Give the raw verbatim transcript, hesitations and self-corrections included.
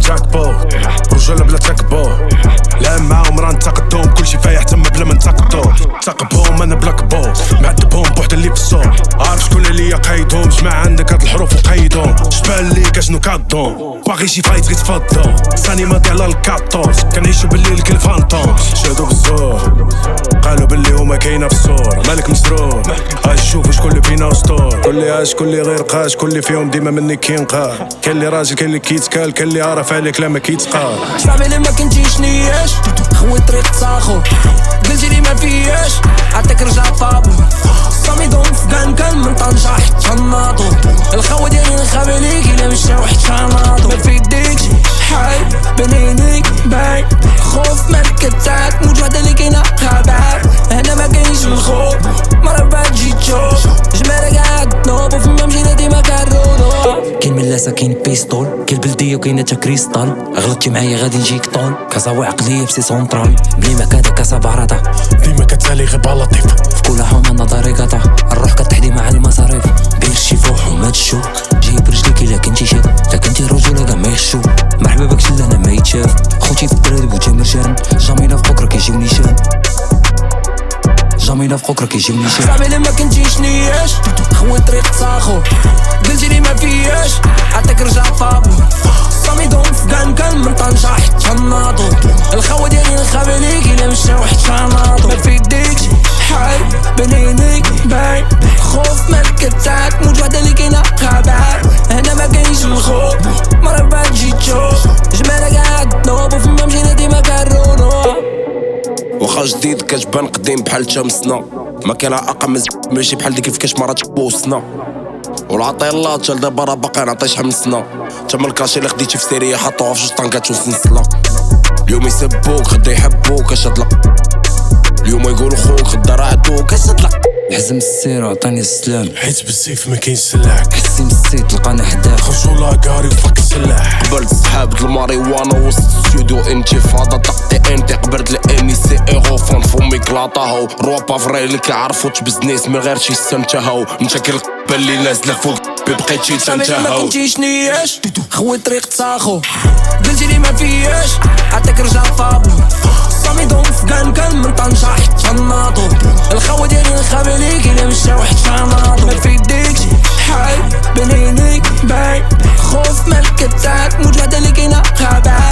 جاك بو رجالة بلا تكبو لا معاهم راه نتقدهم كلشي فايح تما بلا ما نتقدو تقبهم انا بلاك بو معذبهم بوحدة اللي في السوق عارف شكون اللي قايدهم جمع عندك هاد الحروف وقايدهم شبال لي كاشنو كادون باغي شي فايت غير تفضل ثاني ماضي على الكاطوز كنعيشو بالليل كل فانتوم شادو بالزور قالوا باللي هما كاينه في الصور مالك مسرور اش شوفوا شكون اللي فينا اسطور كل اللي عاش كل اللي غير قاش كل اللي فيهم ديما مني كينقال كاين اللي راجل كاين اللي كيتكال كاين اللي عارف عليك لا ما كيتقال صاحبي اللي ما كنتيش نياش خوي طريق تاخو قلتي لي ما فياش عطيك رجع طابو صامي دوم في كان كان من طنجة حتى الناطو الخوة ديالي نخابي ليك إلا مشاو حتى ناطو ما في يديك حي بنينيك باي خوف مالك كتاك موج وحدة اللي كاينة خابعك هنا ما كاينش الخوف مرة بعد جيت تشوف جمالك قاعد نوب وفما مجينا ديما كارودو كاين من لاسا كاين بيستول كاين بلدية وكاينة تا كريستال غلطتي معايا غادي نجيك طول كازا عقلية بسي سونترال بلي ما كادا كاسا بارطة ديما كتالي غير بالطيف في كل حومة طريقة الروح كتحدي مع المصاريف دير شي فوح وما تشوف جيب رجليك إلا كنتي شاب لا كنتي رجولة كاع ما يخشو مرحبا بك شل هنا ما يتشاف خوتي في الدراري بوجه مرجان جامي نافقوك راك يجيو نيشان جامي نافقوك راك يجيو نيشان صاحبي اللي ما كنتيش نياش خوي طريق تاخو قلتي لي ما فياش عطيك رجع طابو صامي دوم في كان كان من طنجة حتى الناطو الخوة ديالي نخابي ليك إلا مشاو حتى ناطو ما في يديك حي بنينيك باي خوف مالك كتاك موج وحدة اللي كاينة خابعك هنا ما كاينش الخوف مرة بعد جيت تشوف جمالك قاعد نوب وفما مجينا ديما كارونو واخا جديد كتبان قديم بحال تمسنا ما كاين اقام ماشي بحال ديك كيفاش مرات بوسنا والعطي الله تال دابا راه باقي نعطي شحال من سنه تما الكاشي اللي خديتي في سيريه حطوها في جوج طنكات وسنسله اليوم يسبوك غدا يحبوك اش هاد اليوم يقولوا خوك غدا راه عدوك اش هاد حزم السير وعطاني السلام حيت بالسيف ما كاين سلاح حسي مسيت لقانا حداك خرجوا لاكاري وفك السلاح قبلت سحاب الماريوانا وسط السودو انتفاضه طقتي انت قبرت الامي سي ايغو فون فمي كلاطاهو روبا فري اللي كيعرفو تبزنيس من غير شي سمتهو انت كالقبل اللي نازله فوق بقيتي تنتهو ما كنتيش نياش خوي طريق تاخو قلتي لي ما فياش عطيك رجع طابو صامي دوم في كان كان من طنجة حتى الناطو الخوة ديالي نخابي ليك إلا مشاو حتى ناطو ما في يديك حي بنينيك باي خوف مالك كتاك موج وحدة اللي كاينة خابعك